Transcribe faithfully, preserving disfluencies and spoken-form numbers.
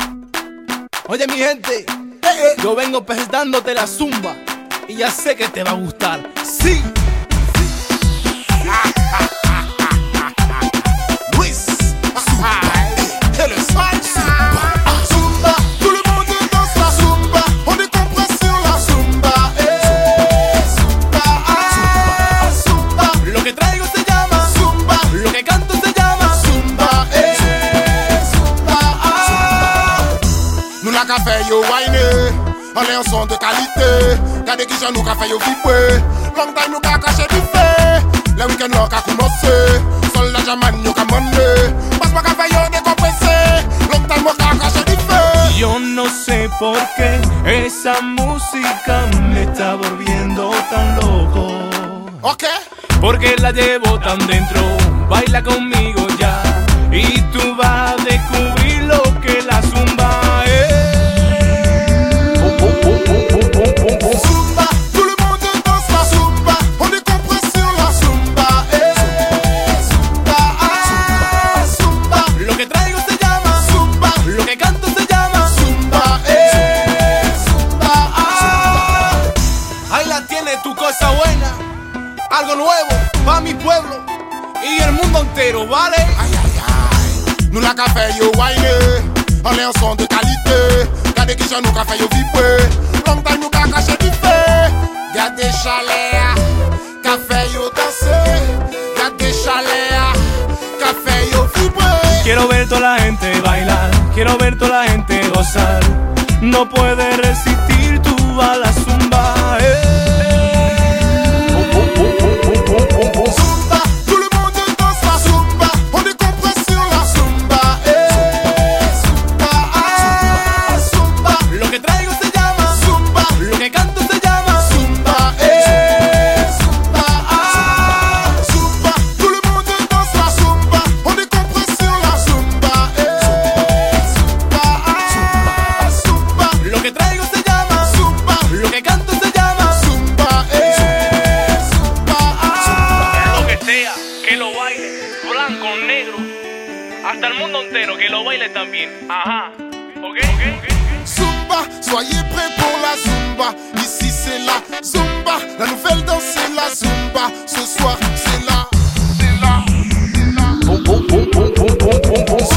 Oye mi gente, eh, eh. yo vengo presentándote la zumba y ya sé que te va a gustar. Sí. Luis, et le salsa. Zumba, tout le monde danse la zumba. On est compris sur la zumba. Eh, zumba, ah, zumba. Lo que traigo se llama zumba. Lo que canto se llama zumba. Eh, zumba, ah. Nous la café yo wine. On est un son de qualité. Gardez qui j'en nous café yo vibrer. Long time nous ka caché du fait. Le week-end là ka commencé. Sol la jaman yo ka mandé. Passe pas café yo décompressé. Long time nous ka caché du fait. Yo no sé por qué esa música me está volviendo tan loco. Ok. Porque la llevo tan dentro. Baila conmigo ya y tú vas a descubrir lo que la zumba es. Zumba, tout le monde danse la zumba. On est compris sur la zumba. Eh, zumba, ah, zumba. Lo que traigo se llama zumba. Lo que canto se llama zumba. Eh, zumba, ah. Ahí la tienes, tu cosa buena. Algo nuevo pa' mi pueblo y el mundo entero, ¿vale? Aïe aïe aïe. Nous la café yo wine. On est un son de qualité. Gardez qui j'en nous café yo vibrer. Long time nous ka caché du fait. Gardez chaleur. Café yo danser. Gardez chaleur. Café yo vibrer. Quiero ver toda la gente bailar, quiero ver toda la gente gozar. No puedes resistir tú a la zumba. Eh. Zumba, tout le monde danse la zumba. On est compris sur la zumba. Eh, zumba, ah, zumba. Lo que traigo se llama zumba. Lo que canto se llama zumba. Eh, zumba, ah, zumba. Tout le monde danse la zumba. On est compris sur la zumba. Eh, zumba, ah, zumba. Lo que traigo se llama zumba. Lo que canto se llama zumba. Eh, zumba, ah. Lo que sea, que lo baile, blanco, negro, hasta el mundo entero, que lo baile también. Ajá, ¿ok? Zumba, soyez prêts pour la zumba. Ici c'est la zumba. La nouvelle danse c'est la zumba. Ce soir c'est la, c'est la, c'est la. Boum, boum, boum, boum, boum, boum, boum, boum.